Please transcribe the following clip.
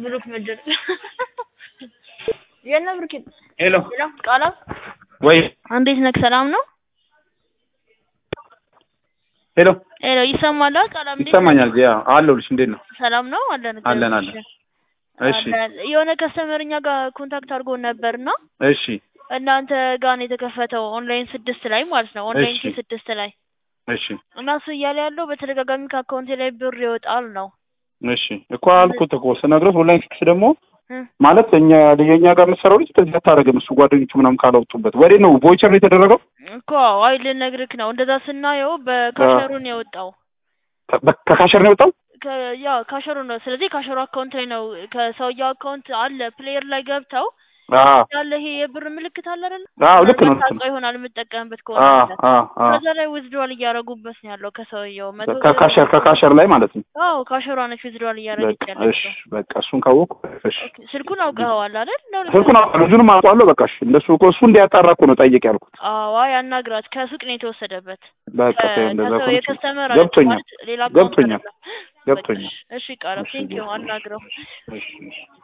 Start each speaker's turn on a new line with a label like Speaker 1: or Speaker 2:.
Speaker 1: ብሩክ ምድር የነ ብሩክ
Speaker 2: ሄሎ
Speaker 1: ቃላ
Speaker 2: ወይ
Speaker 1: እንዴት ነህ? ሰላም ነው?
Speaker 2: ሄሎ
Speaker 1: ሄሎ ይሰማል? ቃላ እንዴት
Speaker 2: ይሰማኛል? ያ አለሁልሽ። እንዴት ነው?
Speaker 1: ሰላም ነው? አለን።
Speaker 2: እሺ
Speaker 1: የሆነ ከስተመርኛ ጋር ኮንታክት አድርጎ ነበርና
Speaker 2: እሺ
Speaker 1: እናንተ ጋር ነው የተከፈተው ኦንላይን 6 ላይ ማለት ነው። ኦንላይን 6 ላይ
Speaker 2: እሺ
Speaker 1: እና እሱ እያለ ያለው በተደጋጋሚ ከአካውንቴ ላይ ብር ይወጣል ነው።
Speaker 2: እሺ እኮ አልኩት እኮ ስነግሮት ኦንላይን ስክስ ደግሞ ማለት የኛ ጋር መሰራው ልጅ ተዚህ አታረግም። እሱ ጓደኞቹ ምናምን ካላወጡበት ወዴ ነው ቮይቸር ነው የተደረገው
Speaker 1: እኮ አይ ልነግርህ ነው። እንደዛ ስናየው በካሸሩ ነው የወጣው።
Speaker 2: ከካሸር ነው የወጣው?
Speaker 1: ያው ካሸሩ ነው። ስለዚህ ካሸሩ አካውንት ላይ ነው ከሰውየው አካውንት አለ ፕሌየር ላይ ገብተው ያለ ይሄ የብር ምልክት አለ አይደል?
Speaker 2: ልክ ነው።
Speaker 1: ታውቀው ይሆናል የምትጠቀምበት ከሆነ ከዛ ላይ ዊዝድሮል እያረጉበት ነው ያለው ከሰውየው
Speaker 2: ከካሸር ላይ ማለት ነው።
Speaker 1: አዎ ካሸሯ ነች ዊዝድሮል እያረገች ያለችው።
Speaker 2: እሺ በቃ እሱን ካወኩ እሺ
Speaker 1: ስልኩን አውቀዋል አይደል?
Speaker 2: ስልኩን አውቀዋለሁ፣ ልጁንም አውቀዋለሁ። በቃ እሺ እንደሱ እሱ እንዲያጣራ እኮ ነው ጠይቅ ያልኩት።
Speaker 1: አዎ ያናግራት። ከሱቅ ነው የተወሰደበት።
Speaker 2: በቃ እንደዛ እኮ
Speaker 1: የከስተመር
Speaker 2: ገብቶኛል።
Speaker 1: ሌላ
Speaker 2: ገብቶኛል።
Speaker 1: እሺ ቃል ቴንኪው አናግረው።
Speaker 2: እሺ